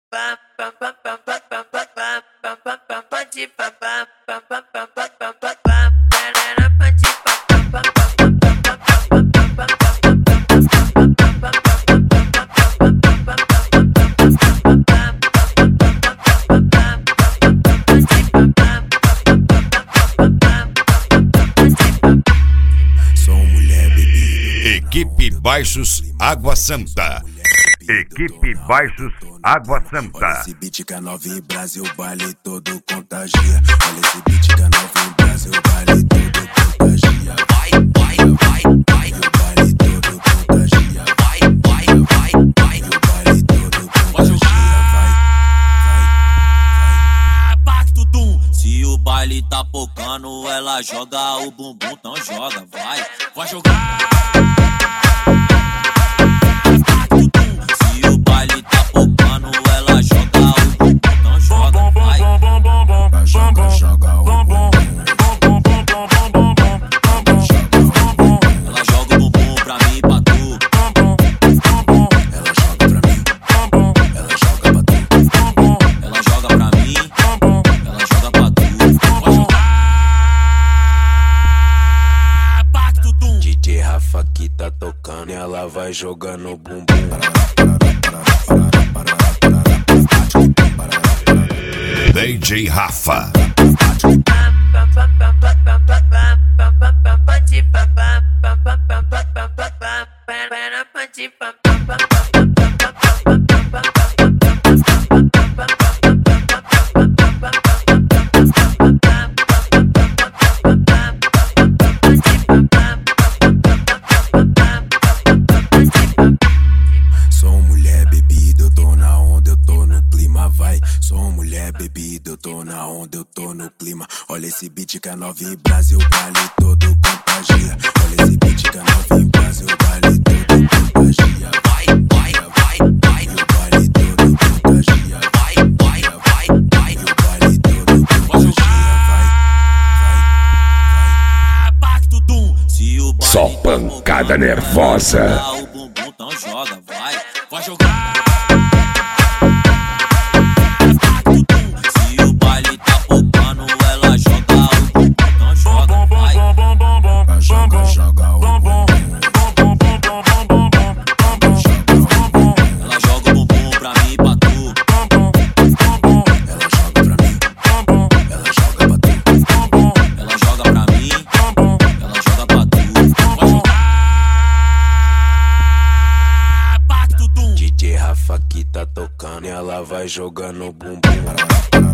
Equipe Baixos Água Santa. Equipe Baixos Água Santa. Olha esse beat que é novo em Brasil, o baile todo contagia. Olha esse beat que é novo em Brasil, o baile todo contagia. Vai, vai, vai, vai, o baile todo contagia. Vai, vai, vai, vai, o baile todo contagia. Vai, vai, vai. Pacto Dum. Se o baile tá pocando, ela joga o bumbum, então joga, vai, vai jogar. Se o baile tá pocando, ela joga o bumbum, então joga, vai. Joga o bumbum. Ela joga o bumbum pra mim e pra tu. Ela joga pra mim. Ela joga pra tu. Ela joga pra mim. Ela joga pra tu. Vai jogar. Pacto Dum. DJ Rafa que tá tocando, ela vai jogando o bumbum. DJ Rafa. Sou mulher bebida, eu tô na onda, eu tô no clima, vai. Sou mulher bebida, eu tô na onda, eu tô no clima. Olha esse beat que é novo em Brasil, o baile todo contagia. Olha esse beat que é novo em Brasil, o baile todo contagia. Vai, vai, vai, vai, O baile todo contagia. vai, vai, vai, vai, O baile todo vai contagia. jogar. Vai, Pacto Dum. Se o baile Só tá pancada pocando, nervosa. ela joga o bumbum, então joga, vai, vai jogar. Pacto Dum. Se o baile tá pocando, ela joga o bumbum, então joga, vai. vai. Joga o bumbum. Ela joga o bumbum pra mim e pra tu. Ela joga pra mim. Ela joga pra tu. Ela joga pra mim. Ela joga pra tu. Vai jogar. Pacto Dum. DJ Rafa que tá tocando, ela vai jogando o bumbum.